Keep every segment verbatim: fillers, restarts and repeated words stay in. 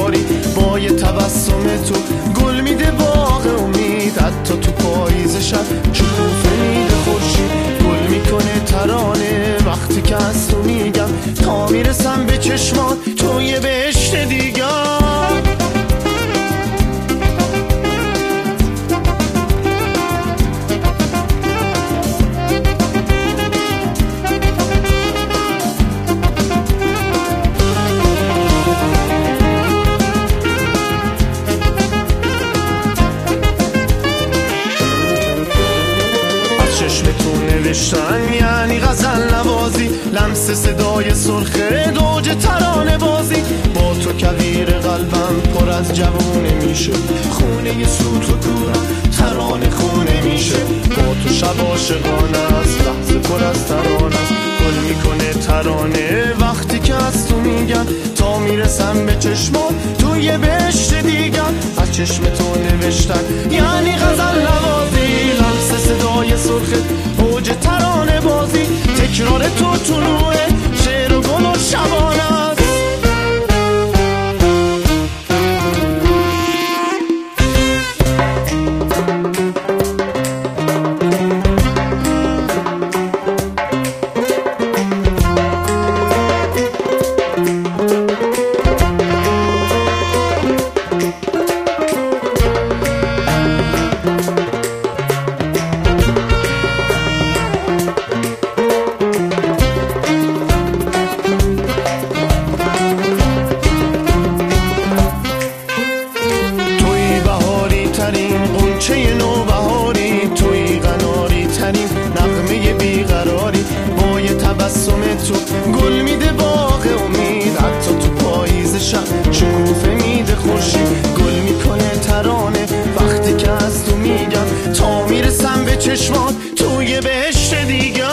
بهاری با یه تبسم تو گل میده باغ امید، حتی تو پاییز شب شکوفه میده خورشید، گل میکنه ترانه وقتی که از تو میگم تا میرسم به چشمات تو یه بهشت دیگر. نوشتن یعنی غزل نوازی، لمس صدای سرخه دوج ترانه بازی، با تو کویر قلبم پر از جوونه میشه، خونه سوت و کورم ترانه خونه میشه، با تو شب عاشقانه است لحظه پر از ترانه است، گل میکنه ترانه وقتی که از تو میگم تا میرسم به چشمات تو یه بهشت دیگر. از چشم تو نوشتن یعنی غزل نوازی، لمس صدای سرخه اوج ترانه بازی، تکرار تو طلوع شعر و گل و شبانه است. قنچه نوبهاری توی قناری ترین نغمه بیقراری، با یه تبسم تو گل میده باغ امید، حتی تو پاییز شب شکوفه میده خورشید، گل میکنه ترانه وقتی که از تو میگم تا میرسم به چشمات توی بهشت دیگر.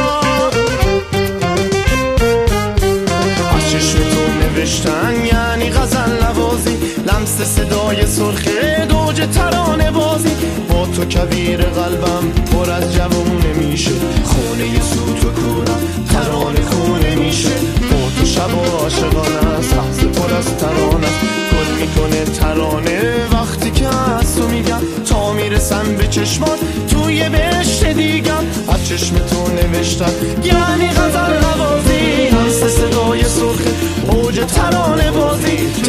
از چشم تو نوشتن یعنی غزل نوازی، لمس صدای سرخه دوج ترانه بازی، با تو کویر قلبم پر از جوونه میشه، خونه سوت و کورم ترانه خونه میشه، با تو شب عاشقانه است لحظه پر از ترانه است، گل میکنه ترانه وقتی که از تو میگم تا میرسم به چشمات توی بهشت دیگر. از چشم تو نوشتن یعنی غزل نوازی، لمس صدای سرخه اوج ترانه بازی،